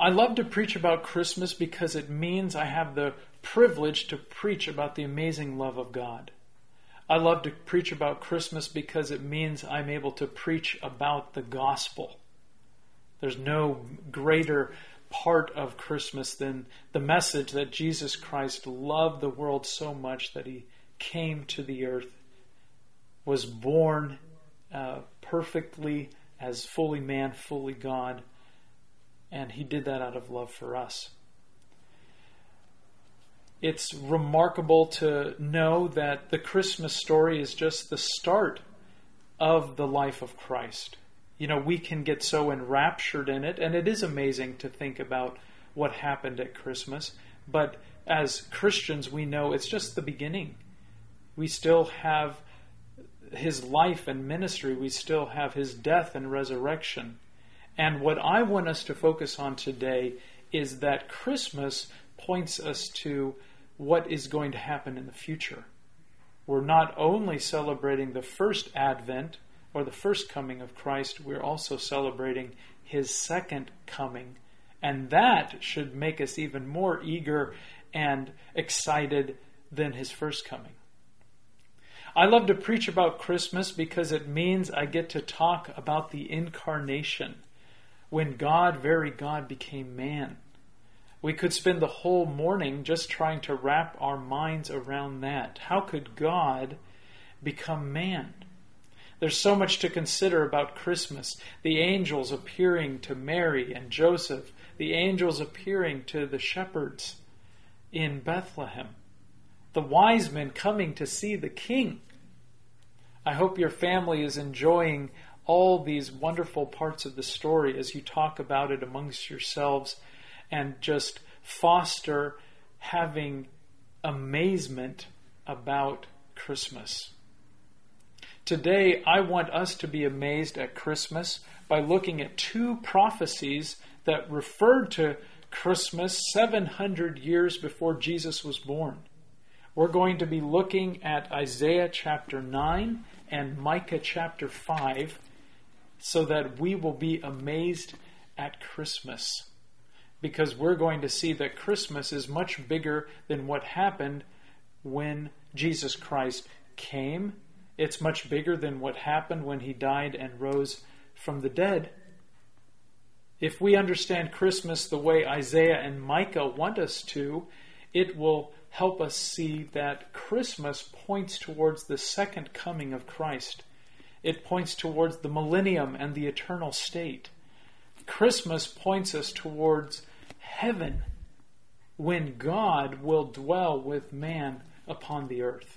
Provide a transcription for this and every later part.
I love to preach about Christmas because it means I have the privilege to preach about the amazing love of God. I love to preach about Christmas because it means I'm able to preach about the gospel. There's no greater part of Christmas than the message that Jesus Christ loved the world so much that he came to the earth, was born perfectly as fully man, fully God, and he did that out of love for us. It's remarkable to know that the Christmas story is just the start of the life of Christ. You know, we can get so enraptured in it, and it is amazing to think about what happened at Christmas. But as Christians, we know it's just the beginning. We still have his life and ministry. We still have his death and resurrection. And what I want us to focus on today is that Christmas points us to what is going to happen in the future. We're not only celebrating the first advent or the first coming of Christ, we're also celebrating his second coming. And that should make us even more eager and excited than his first coming. I love to preach about Christmas because it means I get to talk about the incarnation, when God, very God, became man. We could spend the whole morning just trying to wrap our minds around that. How could God become man? There's so much to consider about Christmas. The angels appearing to Mary and Joseph. The angels appearing to the shepherds in Bethlehem. The wise men coming to see the king. I hope your family is enjoying all these wonderful parts of the story as you talk about it amongst yourselves and just foster having amazement about Christmas. Today, I want us to be amazed at Christmas by looking at two prophecies that referred to Christmas 700 years before Jesus was born. We're going to be looking at Isaiah chapter 9 and Micah chapter 5 so that we will be amazed at Christmas. Because we're going to see that Christmas is much bigger than what happened when Jesus Christ came. It's much bigger than what happened when he died and rose from the dead. If we understand Christmas the way Isaiah and Micah want us to, it will help us see that Christmas points towards the second coming of Christ. It points towards the millennium and the eternal state. Christmas points us towards heaven, when God will dwell with man upon the earth.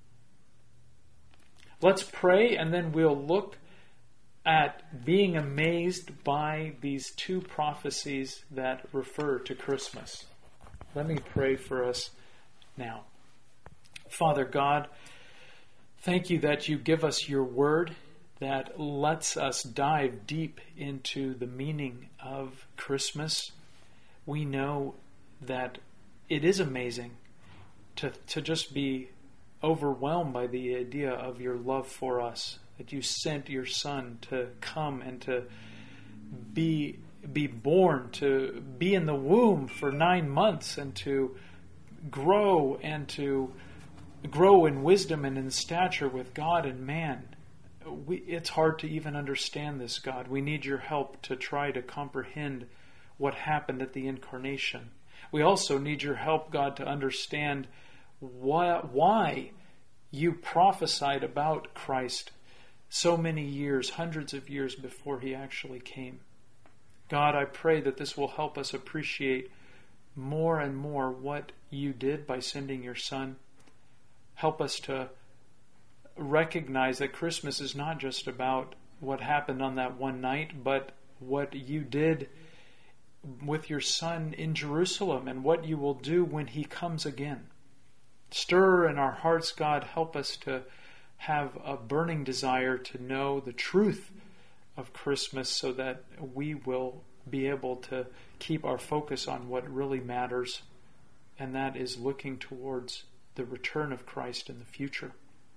Let's pray, and then we'll look at being amazed by these two prophecies that refer to Christmas. Let me pray for us now. Father God, thank you that you give us your word that lets us dive deep into the meaning of Christmas. We know that it is amazing to just be overwhelmed by the idea of your love for us, that you sent your Son to come and to be born, to be in the womb for 9 months and to grow in wisdom and in stature with God and man. It's hard to even understand this, God. We need your help to try to comprehend what happened at the incarnation. We also need your help, God, to understand why you prophesied about Christ so many years, hundreds of years before he actually came. God, I pray that this will help us appreciate more and more what you did by sending your Son. Help us to recognize that Christmas is not just about what happened on that one night, but what you did with your Son in Jerusalem and what you will do when he comes again. Stir in our hearts, God. Help us to have a burning desire to know the truth of Christmas so that we will be able to keep our focus on what really matters, and that is looking towards the return of Christ in the future.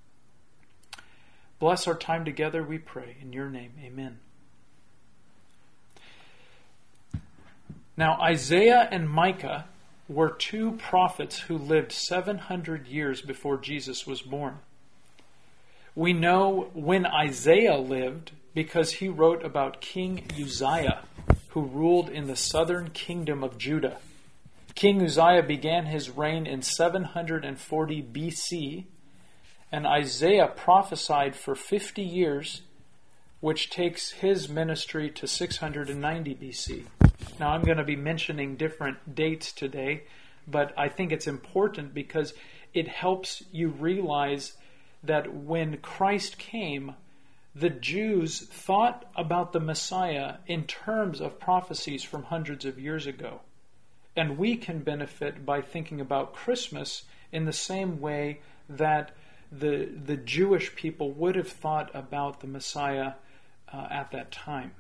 Bless our time together, we pray. In your name, amen. Now, Isaiah and Micah were two prophets who lived 700 years before Jesus was born. We know when Isaiah lived because he wrote about King Uzziah, who ruled in the southern kingdom of Judah. King Uzziah began his reign in 740 BC, and Isaiah prophesied for 50 years, which takes his ministry to 690 BC. Now, I'm going to be mentioning different dates today, but I think it's important because it helps you realize that when Christ came, the Jews thought about the Messiah in terms of prophecies from hundreds of years ago. And we can benefit by thinking about Christmas in the same way that the Jewish people would have thought about the Messiah at that time.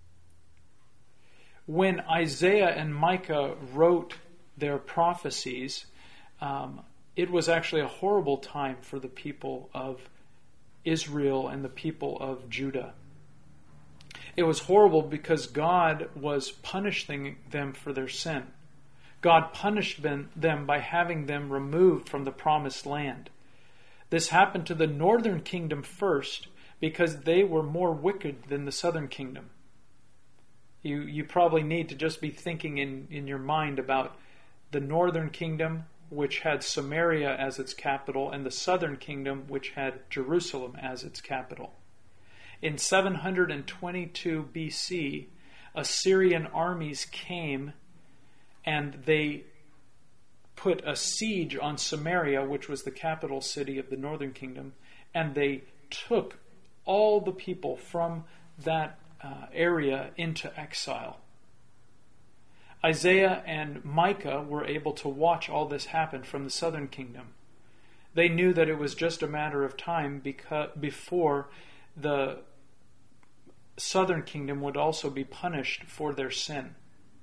When Isaiah and Micah wrote their prophecies, it was actually a horrible time for the people of Israel and the people of Judah. It was horrible because God was punishing them for their sin. God punished them by having them removed from the promised land. This happened to the northern kingdom first because they were more wicked than the southern kingdom. You probably need to just be thinking in your mind about the northern kingdom, which had Samaria as its capital, and the southern kingdom, which had Jerusalem as its capital. In 722 BC, Assyrian armies came and they put a siege on Samaria, which was the capital city of the northern kingdom, and they took all the people from that area into exile. Isaiah and Micah were able to watch all this happen from the southern kingdom. They knew that it was just a matter of time before the southern kingdom would also be punished for their sin.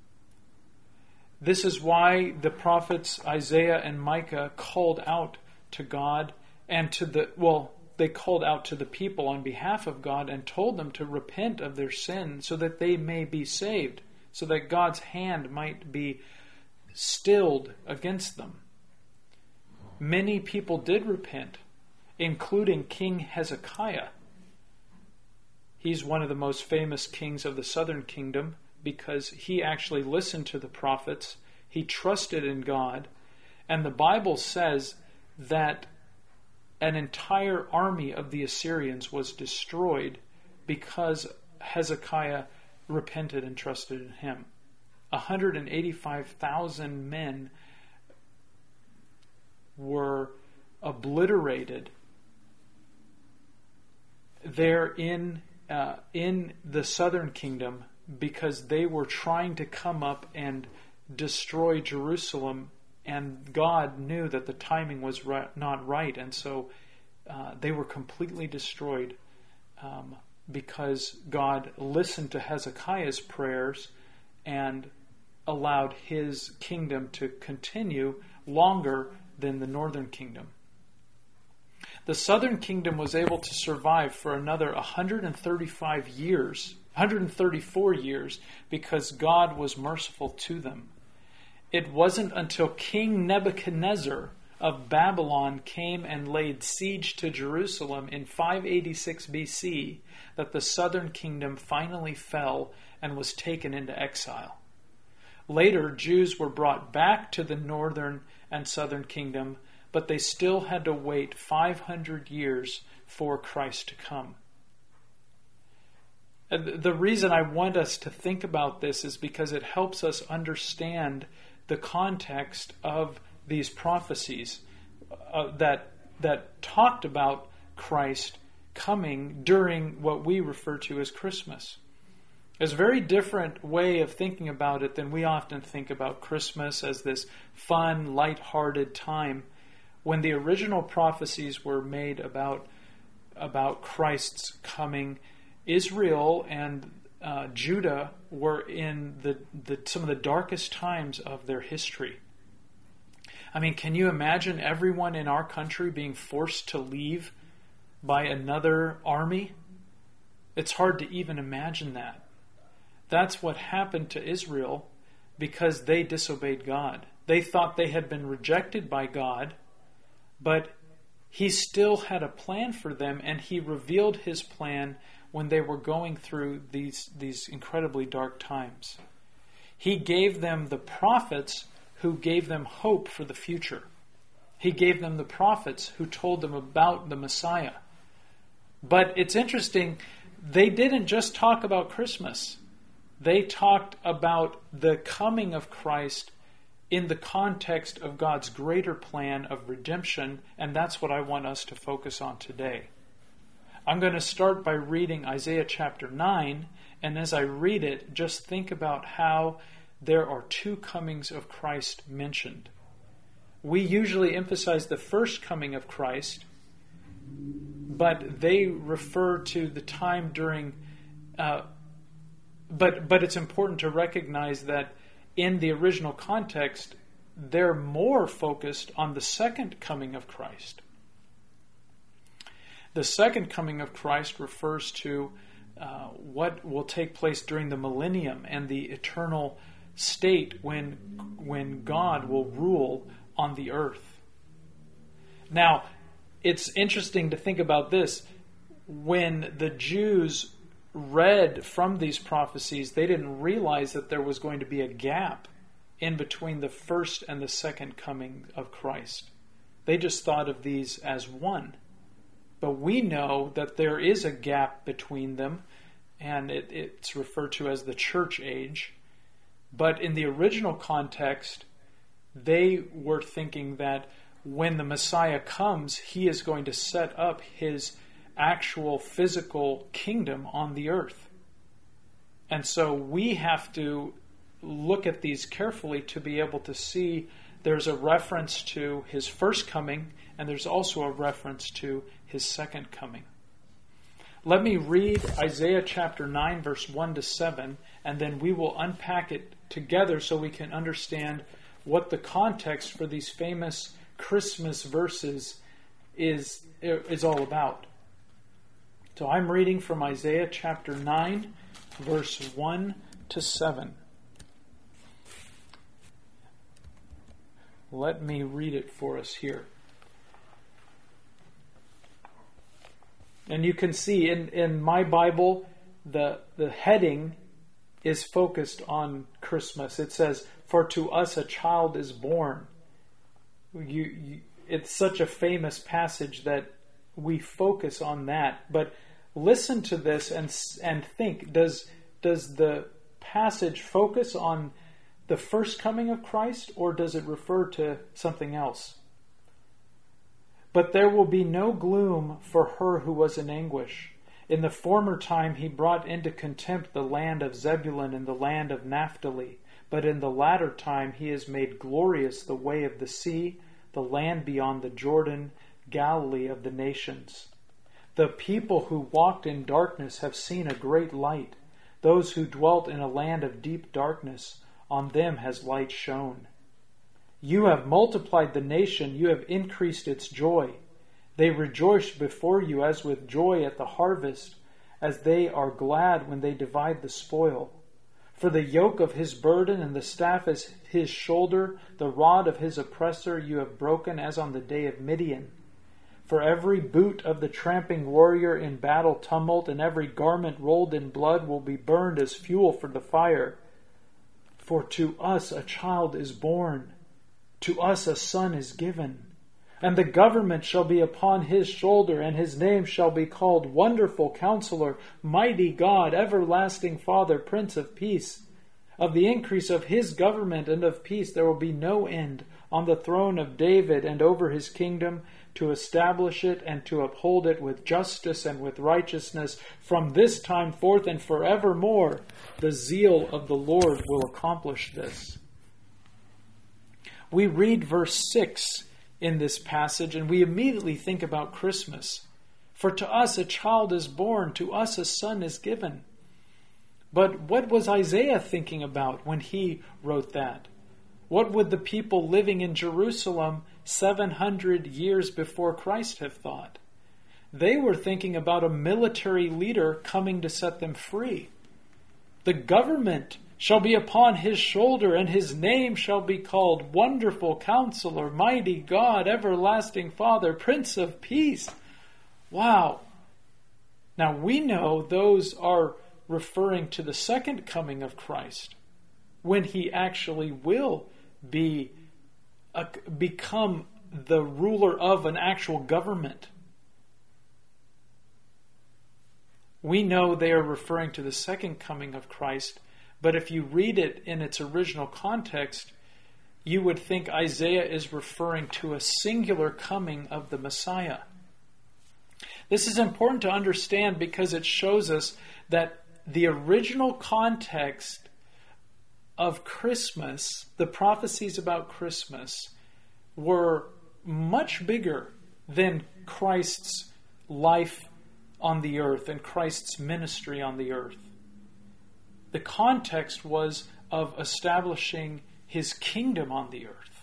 This is why the prophets Isaiah and Micah called out to God and they called out to the people on behalf of God and told them to repent of their sin so that they may be saved, so that God's hand might be stilled against them. Many people did repent, including King Hezekiah. He's one of the most famous kings of the southern kingdom because he actually listened to the prophets, he trusted in God, and the Bible says that an entire army of the Assyrians was destroyed because Hezekiah repented and trusted in him. 185,000 men were obliterated there in the southern kingdom because they were trying to come up and destroy Jerusalem, and God knew that the timing was not right, and so they were completely destroyed because God listened to Hezekiah's prayers and allowed his kingdom to continue longer than the northern kingdom. The southern kingdom was able to survive for another 134 years, because God was merciful to them. It wasn't until King Nebuchadnezzar of Babylon came and laid siege to Jerusalem in 586 BC that the southern kingdom finally fell and was taken into exile. Later, Jews were brought back to the northern and southern kingdom, but they still had to wait 500 years for Christ to come. The reason I want us to think about this is because it helps us understand the context of these prophecies that talked about Christ coming during what we refer to as Christmas. It's a very different way of thinking about it than we often think about Christmas as this fun, light-hearted time. When the original prophecies were made about Christ's coming, Israel and Judah were in some of the darkest times of their history. I mean, can you imagine everyone in our country being forced to leave by another army? It's hard to even imagine that. That's what happened to Israel because they disobeyed God. They thought they had been rejected by God, but He still had a plan for them, and He revealed His plan when they were going through these incredibly dark times. He gave them the prophets who gave them hope for the future. He gave them the prophets who told them about the Messiah. But it's interesting, they didn't just talk about Christmas. They talked about the coming of Christ in the context of God's greater plan of redemption, and that's what I want us to focus on today. I'm going to start by reading Isaiah chapter 9, and as I read it, just think about how there are two comings of Christ mentioned. We usually emphasize the first coming of Christ, but they refer to the time during... But it's important to recognize that in the original context, they're more focused on the second coming of Christ. The second coming of Christ refers to what will take place during the millennium and the eternal state when God will rule on the earth. Now, it's interesting to think about this. When the Jews read from these prophecies, they didn't realize that there was going to be a gap in between the first and the second coming of Christ. They just thought of these as one. But we know that there is a gap between them, and it's referred to as the church age. But in the original context, they were thinking that when the Messiah comes, He is going to set up His actual physical kingdom on the earth. And so we have to look at these carefully to be able to see there's a reference to His first coming, and there's also a reference to His second coming. Let me read Isaiah chapter 9, verse 1 to 7, and then we will unpack it together so we can understand what the context for these famous Christmas verses is all about. So I'm reading from Isaiah chapter 9, verse 1 to 7. Let me read it for us here. And you can see in my Bible, the heading is focused on Christmas. It says, "For to us a child is born." It's such a famous passage that we focus on that. But listen to this and think, does the passage focus on the first coming of Christ, or does it refer to something else? "But there will be no gloom for her who was in anguish. In the former time He brought into contempt the land of Zebulun and the land of Naphtali. But in the latter time He has made glorious the way of the sea, the land beyond the Jordan, Galilee of the nations. The people who walked in darkness have seen a great light. Those who dwelt in a land of deep darkness, on them has light shone. You have multiplied the nation, you have increased its joy. They rejoice before you as with joy at the harvest, as they are glad when they divide the spoil. For the yoke of His burden and the staff is His shoulder, the rod of His oppressor you have broken as on the day of Midian. For every boot of the tramping warrior in battle tumult and every garment rolled in blood will be burned as fuel for the fire. For to us a child is born, to us a son is given, and the government shall be upon His shoulder, and His name shall be called Wonderful Counselor, Mighty God, Everlasting Father, Prince of Peace. Of the increase of His government and of peace there will be no end on the throne of David and over His kingdom, to establish it and to uphold it with justice and with righteousness from this time forth and forevermore. The zeal of the Lord will accomplish this." We read verse 6 in this passage and we immediately think about Christmas. "For to us a child is born, to us a son is given." But what was Isaiah thinking about when he wrote that? What would the people living in Jerusalem 700 years before Christ have thought? They were thinking about a military leader coming to set them free. The government shall be upon his shoulder, and his name shall be called Wonderful Counselor, Mighty God, Everlasting Father, Prince of Peace. Wow. Now we know those are referring to the second coming of Christ, when he actually will become the ruler of an actual government. We know they are referring to the second coming of Christ, but if you read it in its original context, you would think Isaiah is referring to a singular coming of the Messiah. This is important to understand because it shows us that the original context of Christmas, the prophecies about Christmas, were much bigger than Christ's life on the earth and Christ's ministry on the earth. The context was of establishing his kingdom on the earth.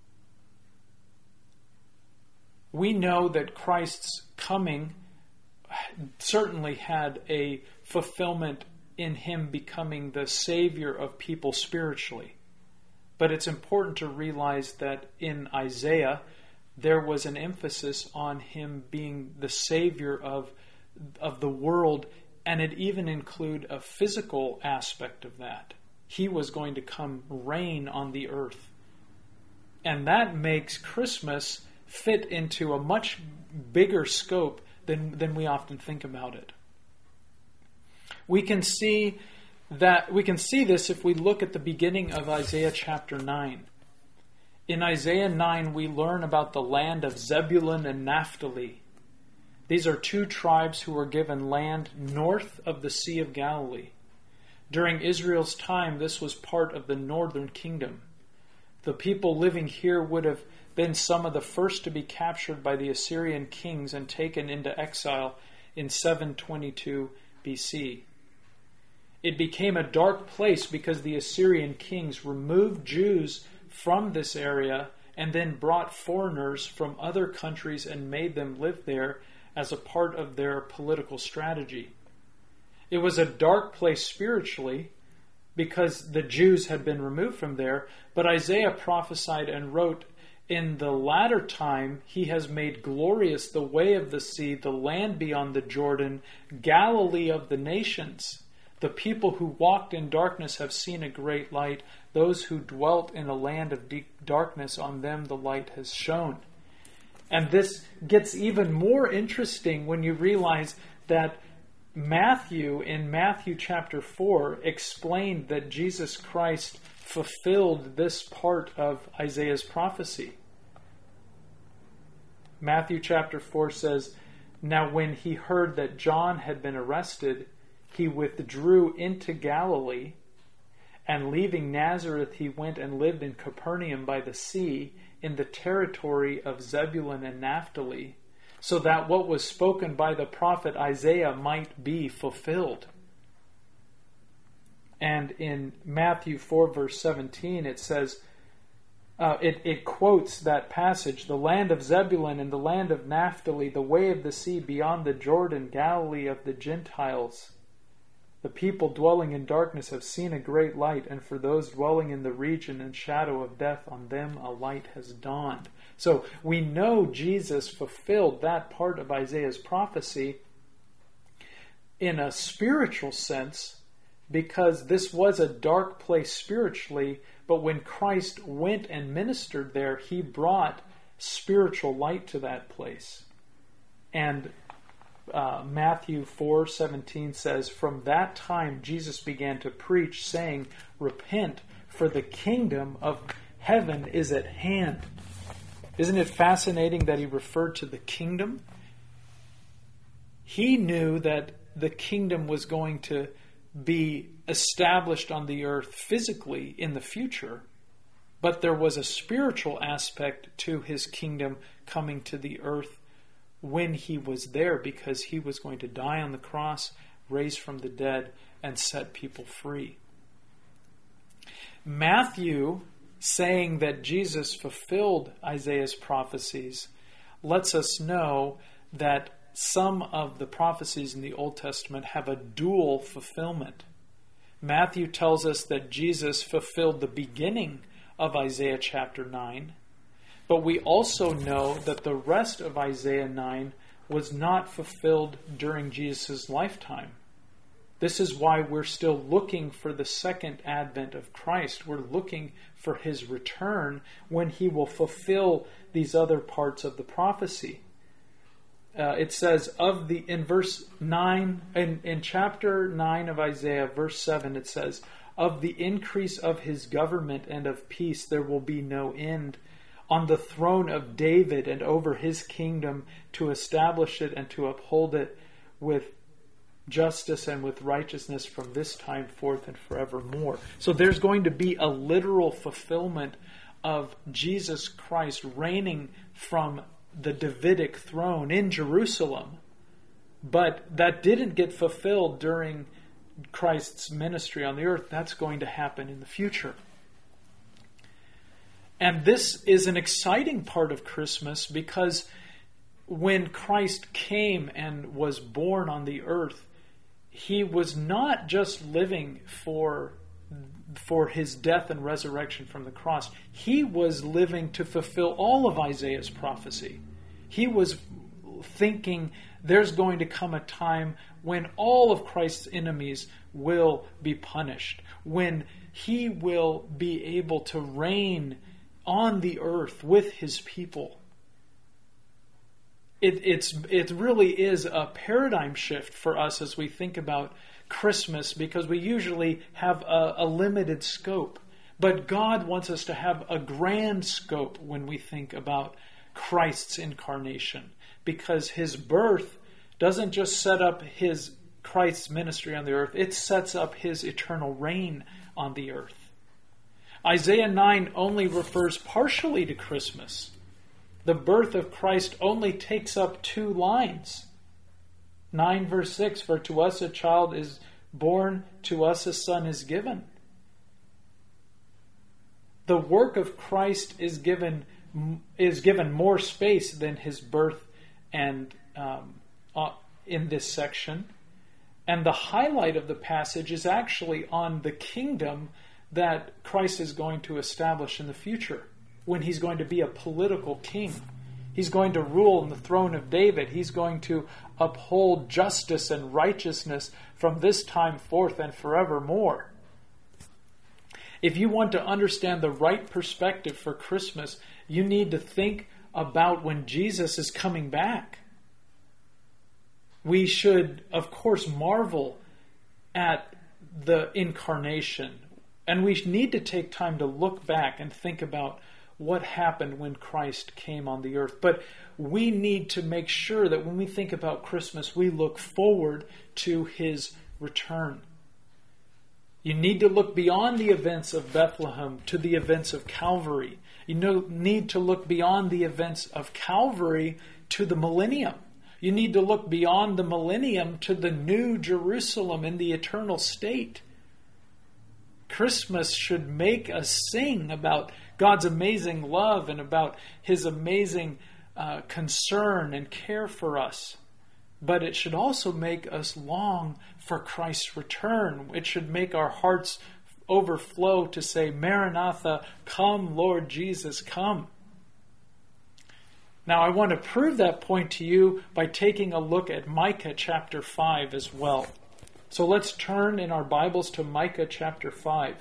We know that Christ's coming certainly had a fulfillment in him becoming the Savior of people spiritually. But it's important to realize that in Isaiah, there was an emphasis on him being the Savior of the world, and it even include a physical aspect of that. He was going to come reign on the earth. And that makes Christmas fit into a much bigger scope than we often think about it. We can see this if we look at the beginning of Isaiah chapter 9. In Isaiah 9, we learn about the land of Zebulun and Naphtali. These are two tribes who were given land north of the Sea of Galilee. During Israel's time, this was part of the northern kingdom. The people living here would have been some of the first to be captured by the Assyrian kings and taken into exile in 722 BC. It became a dark place because the Assyrian kings removed Jews from this area and then brought foreigners from other countries and made them live there as a part of their political strategy. It was a dark place spiritually because the Jews had been removed from there, but Isaiah prophesied and wrote, "In the latter time he has made glorious the way of the sea, the land beyond the Jordan, Galilee of the nations. The people who walked in darkness have seen a great light. Those who dwelt in a land of deep darkness, on them the light has shone." And this gets even more interesting when you realize that Matthew, in Matthew chapter 4, explained that Jesus Christ fulfilled this part of Isaiah's prophecy. Matthew chapter 4 says, "Now when he heard that John had been arrested, he withdrew into Galilee, and leaving Nazareth he went and lived in Capernaum by the sea, in the territory of Zebulun and Naphtali, so that what was spoken by the prophet Isaiah might be fulfilled." And in Matthew 4 verse 17 it says, it quotes that passage, "The land of Zebulun and the land of Naphtali, the way of the sea beyond the Jordan, Galilee of the Gentiles. The people dwelling in darkness have seen a great light, and for those dwelling in the region and shadow of death, on them a light has dawned." So we know Jesus fulfilled that part of Isaiah's prophecy in a spiritual sense, because this was a dark place spiritually, but when Christ went and ministered there, he brought spiritual light to that place. And Matthew 4:17 says, "From that time Jesus began to preach, saying, 'Repent, for the kingdom of heaven is at hand.'" Isn't it fascinating that he referred to the kingdom? He knew that the kingdom was going to be established on the earth physically in the future, but there was a spiritual aspect to his kingdom coming to the earth when he was there, because he was going to die on the cross, raise from the dead, and set people free. Matthew, saying that Jesus fulfilled Isaiah's prophecies, lets us know that some of the prophecies in the Old Testament have a dual fulfillment. Matthew tells us that Jesus fulfilled the beginning of Isaiah chapter 9. But we also know that the rest of Isaiah 9 was not fulfilled during Jesus' lifetime. This is why we're still looking for the second advent of Christ. We're looking for his return when he will fulfill these other parts of the prophecy. It says in verse 9, in chapter 9 of Isaiah, verse 7, it says, "Of the increase of his government and of peace there will be no end, on the throne of David and over his kingdom, to establish it and to uphold it with justice and with righteousness from this time forth and forevermore." So there's going to be a literal fulfillment of Jesus Christ reigning from the Davidic throne in Jerusalem. But that didn't get fulfilled during Christ's ministry on the earth. That's going to happen in the future. And this is an exciting part of Christmas, because when Christ came and was born on the earth, he was not just living for his death and resurrection from the cross. He was living to fulfill all of Isaiah's prophecy. He was thinking there's going to come a time when all of Christ's enemies will be punished, when he will be able to reign on the earth with his people. It really is a paradigm shift for us as we think about Christmas, because we usually have a limited scope. But God wants us to have a grand scope when we think about Christ's incarnation, because his birth doesn't just set up Christ's ministry on the earth, it sets up his eternal reign on the earth. Isaiah 9 only refers partially to Christmas. The birth of Christ only takes up 2 lines. 9 verse 6, "For to us a child is born, to us a son is given." The work of Christ is given more space than his birth and in this section. And the highlight of the passage is actually on the kingdom that Christ is going to establish in the future, when he's going to be a political king. He's going to rule on the throne of David. He's going to uphold justice and righteousness from this time forth and forevermore. If you want to understand the right perspective for Christmas, you need to think about when Jesus is coming back. We should, of course, marvel at the incarnation. And we need to take time to look back and think about what happened when Christ came on the earth. But we need to make sure that when we think about Christmas, we look forward to his return. You need to look beyond the events of Bethlehem to the events of Calvary. You need to look beyond the events of Calvary to the millennium. You need to look beyond the millennium to the new Jerusalem in the eternal state. Christmas should make us sing about God's amazing love and about his amazing concern and care for us. But it should also make us long for Christ's return. It should make our hearts overflow to say, "Maranatha, come, Lord Jesus, come." Now, I want to prove that point to you by taking a look at Micah chapter 5 as well. So let's turn in our Bibles to Micah chapter 5.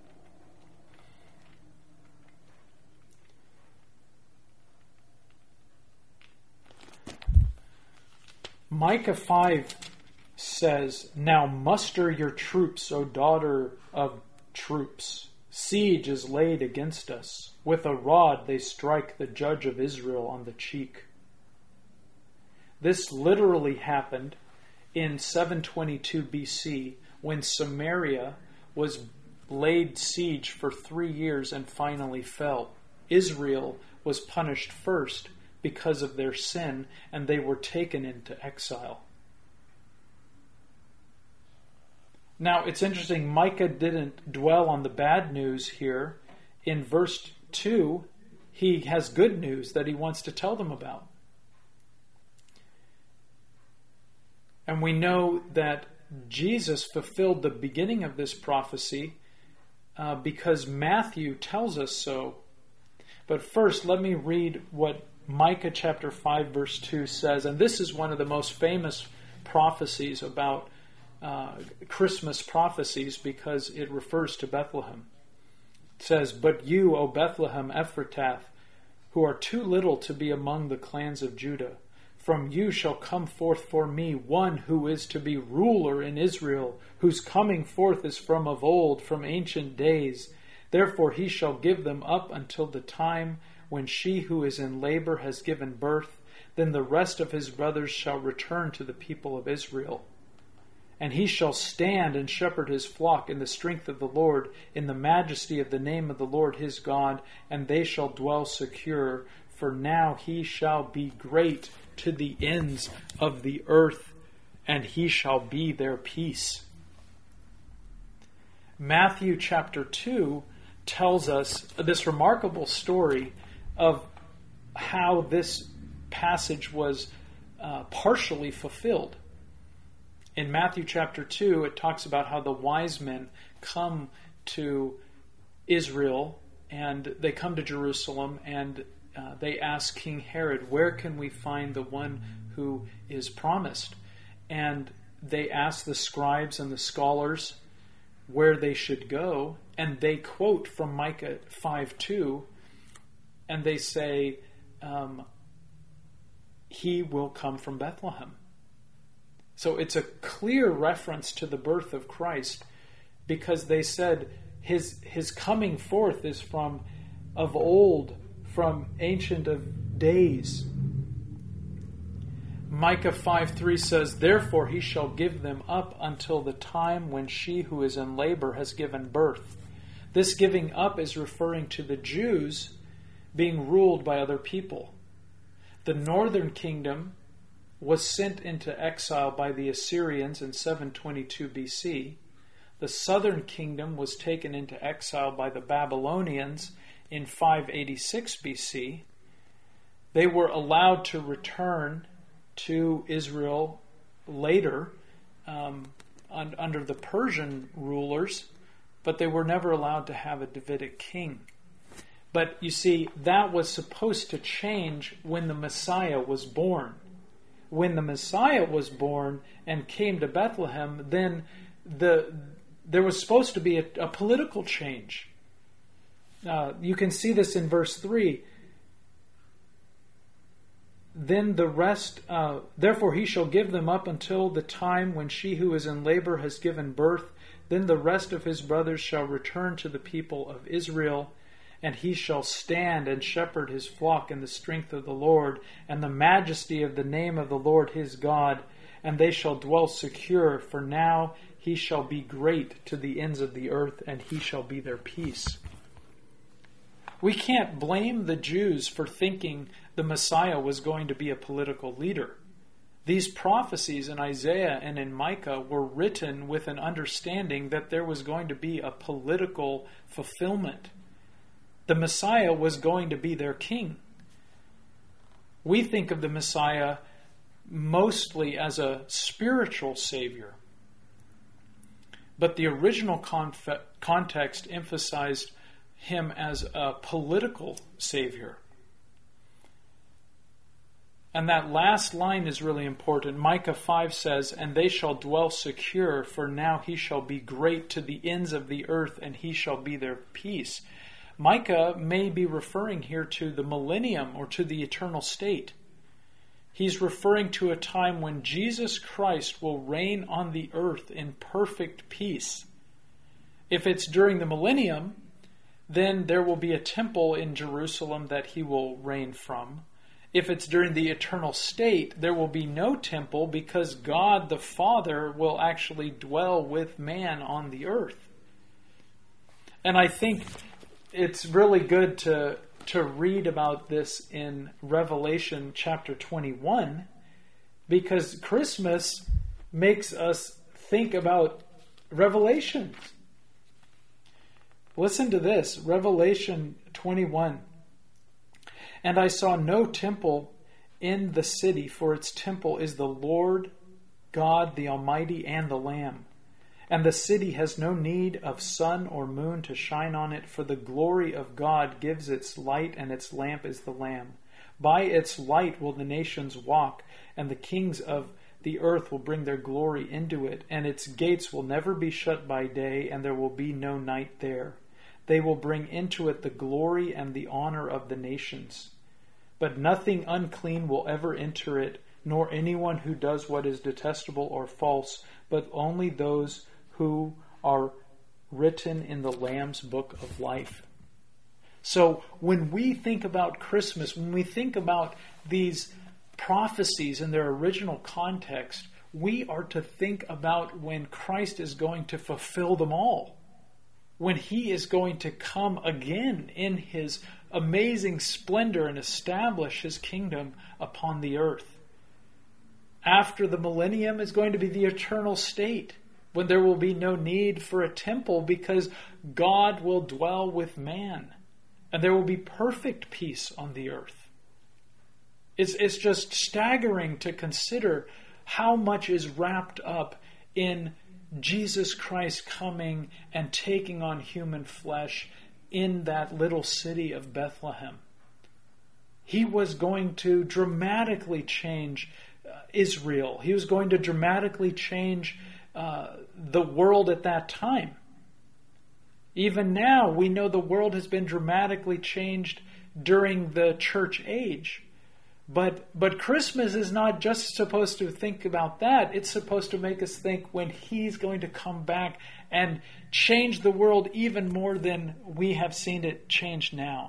Micah 5 says, "Now muster your troops, O daughter of troops. Siege is laid against us. With a rod they strike the judge of Israel on the cheek." This literally happened in 722 BC, when Samaria was laid siege for 3 years and finally fell. Israel was punished first because of their sin, and they were taken into exile. Now, it's interesting, Micah didn't dwell on the bad news here. In verse 2, he has good news that he wants to tell them about. And we know that Jesus fulfilled the beginning of this prophecy because Matthew tells us so. But first, let me read what Micah chapter 5 verse 2 says. And this is one of the most famous prophecies about Christmas prophecies because it refers to Bethlehem. It says, "But you, O Bethlehem Ephratah, who are too little to be among the clans of Judah, from you shall come forth for me one who is to be ruler in Israel, whose coming forth is from of old, from ancient days. Therefore he shall give them up until the time when she who is in labor has given birth. Then the rest of his brothers shall return to the people of Israel. And he shall stand and shepherd his flock in the strength of the Lord, in the majesty of the name of the Lord his God, and they shall dwell secure. For now he shall be great to the ends of the earth, and he shall be their peace." Matthew chapter 2 tells us this remarkable story of how this passage was partially fulfilled. In Matthew chapter 2, it talks about how the wise men come to Israel and they come to Jerusalem and they ask King Herod, "Where can we find the one who is promised?" And they ask the scribes and the scholars where they should go, and they quote from Micah 5:2, and they say, "He will come from Bethlehem." So it's a clear reference to the birth of Christ, because they said his coming forth is from of old, from ancient of days. Micah 5:3 says, "Therefore he shall give them up until the time when she who is in labor has given birth." This giving up is referring to the Jews being ruled by other people. The northern kingdom was sent into exile by the Assyrians in 722 BC. The southern kingdom was taken into exile by the Babylonians in 586 BC. They were allowed to return to Israel later under the Persian rulers, but they were never allowed to have a Davidic king. But you see, that was supposed to change when the Messiah was born. When the Messiah was born and came to Bethlehem, then there was supposed to be a political change. You can see this in verse 3. Then the rest, therefore he shall give them up until the time when she who is in labor has given birth. Then the rest of his brothers shall return to the people of Israel, and he shall stand and shepherd his flock in the strength of the Lord, and the majesty of the name of the Lord his God, and they shall dwell secure, for now he shall be great to the ends of the earth, and he shall be their peace. We can't blame the Jews for thinking the Messiah was going to be a political leader. These prophecies in Isaiah and in Micah were written with an understanding that there was going to be a political fulfillment. The Messiah was going to be their king. We think of the Messiah mostly as a spiritual savior. But the original context emphasized him as a political savior. And that last line is really important. Micah 5 says, "And they shall dwell secure, for now he shall be great to the ends of the earth, and he shall be their peace." Micah may be referring here to the millennium or to the eternal state. He's referring to a time when Jesus Christ will reign on the earth in perfect peace. If it's during the millennium, then there will be a temple in Jerusalem that he will reign from. If it's during the eternal state, there will be no temple because God the Father will actually dwell with man on the earth. And I think it's really good to read about this in Revelation chapter 21, because Christmas makes us think about Revelation. Listen to this, Revelation 21. "And I saw no temple in the city, for its temple is the Lord God the Almighty and the Lamb. And the city has no need of sun or moon to shine on it, for the glory of God gives its light, and its lamp is the Lamb. By its light will the nations walk, and the kings of the earth will bring their glory into it, and its gates will never be shut by day, and there will be no night there. They will bring into it the glory and the honor of the nations. But nothing unclean will ever enter it, nor anyone who does what is detestable or false, but only those who are written in the Lamb's book of life. So when we think about Christmas, when we think about these prophecies in their original context, we are to think about when Christ is going to fulfill them all. When he is going to come again in his amazing splendor and establish his kingdom upon the earth. After the millennium is going to be the eternal state, when there will be no need for a temple because God will dwell with man, and there will be perfect peace on the earth. It's just staggering to consider how much is wrapped up in Jesus Christ coming and taking on human flesh in that little city of Bethlehem. He was going to dramatically change Israel. He was going to dramatically change the world at that time. Even now, we know the world has been dramatically changed during the church age. But Christmas is not just supposed to think about that. It's supposed to make us think when he's going to come back and change the world even more than we have seen it change now.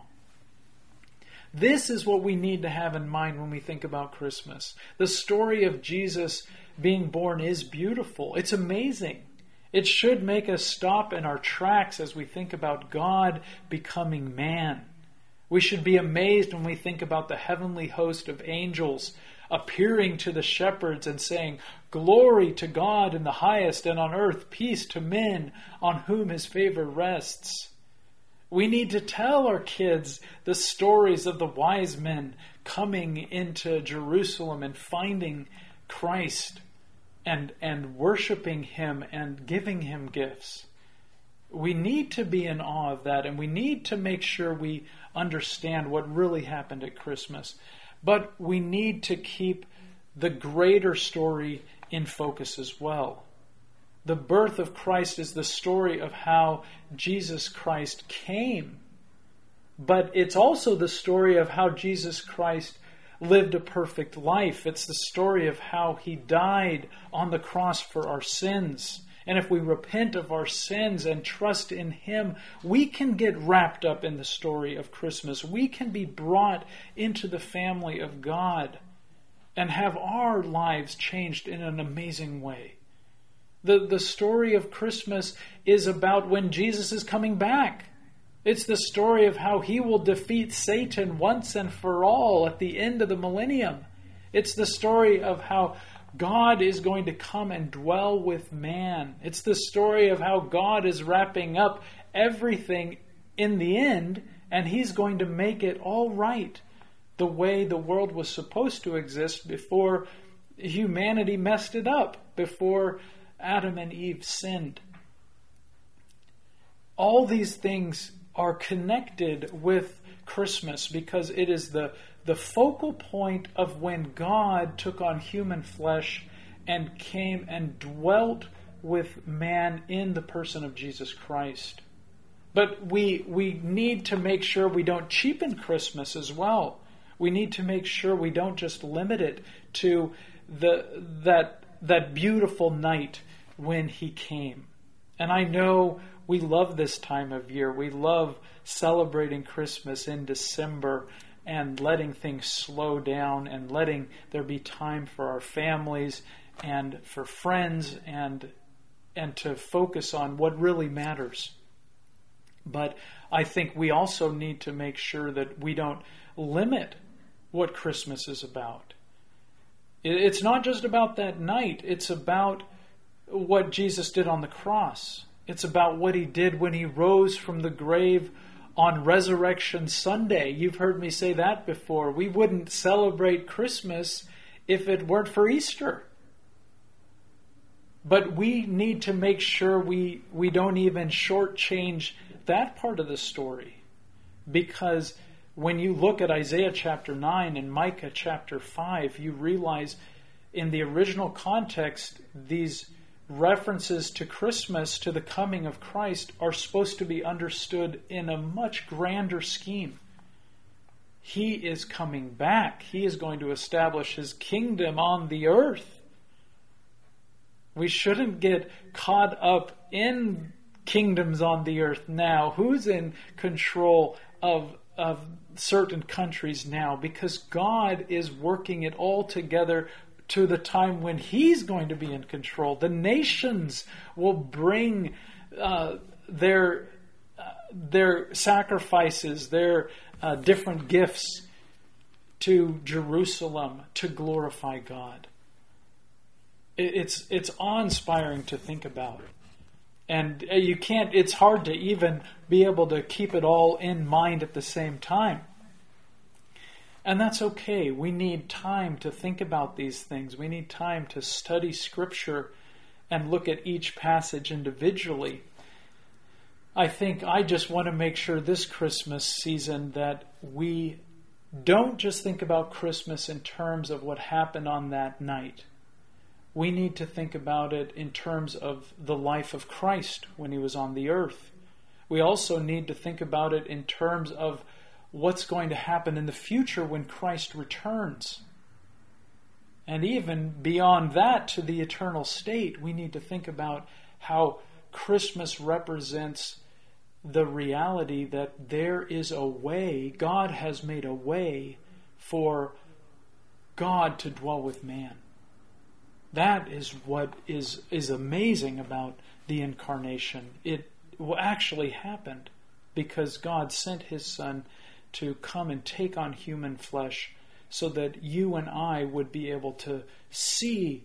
This is what we need to have in mind when we think about Christmas. The story of Jesus being born is beautiful. It's amazing. It should make us stop in our tracks as we think about God becoming man. We should be amazed when we think about the heavenly host of angels appearing to the shepherds and saying, "Glory to God in the highest, and on earth peace to men on whom his favor rests." We need to tell our kids the stories of the wise men coming into Jerusalem and finding Christ and worshiping him and giving him gifts. We need to be in awe of that, and we need to make sure we understand what really happened at Christmas. But we need to keep the greater story in focus as well. The birth of Christ is the story of how Jesus Christ came. But it's also the story of how Jesus Christ lived a perfect life. It's the story of how he died on the cross for our sins. And if we repent of our sins and trust in him, we can get wrapped up in the story of Christmas. We can be brought into the family of God and have our lives changed in an amazing way. The story of Christmas is about when Jesus is coming back. It's the story of how he will defeat Satan once and for all at the end of the millennium. It's the story of how God is going to come and dwell with man. It's the story of how God is wrapping up everything in the end, and he's going to make it all right the way the world was supposed to exist before humanity messed it up, before Adam and Eve sinned. All these things are connected with Christmas because it is the focal point of when God took on human flesh and came and dwelt with man in the person of Jesus Christ. But we need to make sure we don't cheapen Christmas as well. We need to make sure we don't just limit it to that beautiful night when he came. And I know we love this time of year. We love celebrating Christmas in December and letting things slow down and letting there be time for our families and for friends and to focus on what really matters. But I think we also need to make sure that we don't limit what Christmas is about. It's not just about that night. It's about what Jesus did on the cross. It's about what he did when he rose from the grave on Resurrection Sunday. You've heard me say that before. We wouldn't celebrate Christmas if it weren't for Easter. But we need to make sure we don't even shortchange that part of the story. Because when you look at Isaiah chapter 9 and Micah chapter 5, you realize in the original context, these references to Christmas, to the coming of Christ, are supposed to be understood in a much grander scheme. He is coming back. He is going to establish His kingdom on the earth. We shouldn't get caught up in kingdoms on the earth now. Who's in control of certain countries now? Because God is working it all together to the time when He's going to be in control. The nations will bring their sacrifices, their different gifts to Jerusalem to glorify God. It's awe-inspiring to think about. And you can't, it's hard to even be able to keep it all in mind at the same time. And that's okay. We need time to think about these things. We need time to study Scripture and look at each passage individually. I think I just want to make sure this Christmas season that we don't just think about Christmas in terms of what happened on that night. We need to think about it in terms of the life of Christ when He was on the earth. We also need to think about it in terms of what's going to happen in the future when Christ returns. And even beyond that, to the eternal state, we need to think about how Christmas represents the reality that there is a way, God has made a way for God to dwell with man. That is what is amazing about the incarnation. It actually happened because God sent His Son to come and take on human flesh so that you and I would be able to see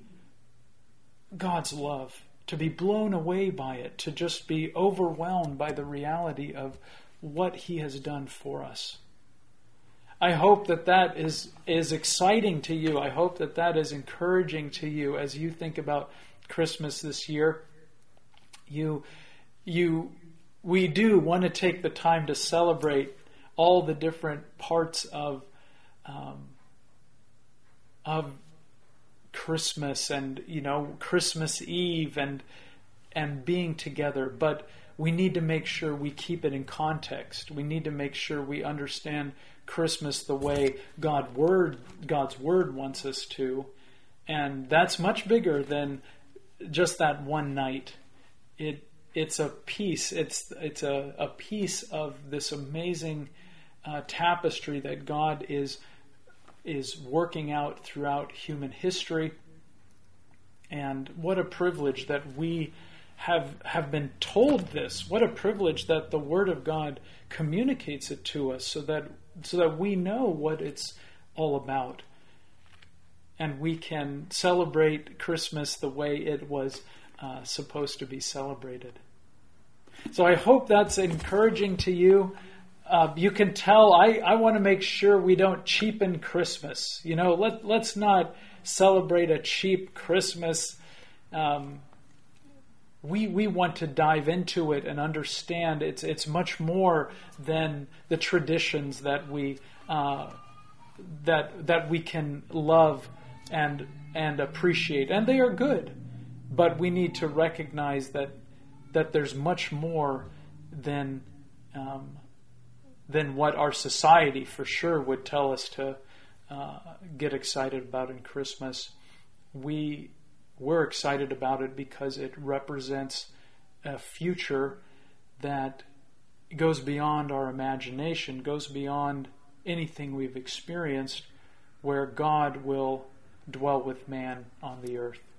God's love, to be blown away by it, to just be overwhelmed by the reality of what He has done for us. I hope that is exciting to you. I hope that is encouraging to you as you think about Christmas this year. We do want to take the time to celebrate all the different parts of Christmas and Christmas Eve and being together, but we need to make sure we keep it in context. We need to make sure we understand Christmas the way God's Word wants us to, and that's much bigger than just that one night. It's a piece. It's a piece of this amazing tapestry that God is working out throughout human history. And what a privilege that we have been told this. What a privilege that the Word of God communicates it to us so that we know what it's all about. And we can celebrate Christmas the way it was supposed to be celebrated. So I hope that's encouraging to you. You can tell I want to make sure we don't cheapen Christmas. Let's not celebrate a cheap Christmas. We want to dive into it and understand it's much more than the traditions that we can love and appreciate, and they are good. But we need to recognize that there's much more than what our society for sure would tell us to get excited about in Christmas. We're excited about it because it represents a future that goes beyond our imagination, goes beyond anything we've experienced, where God will dwell with man on the earth.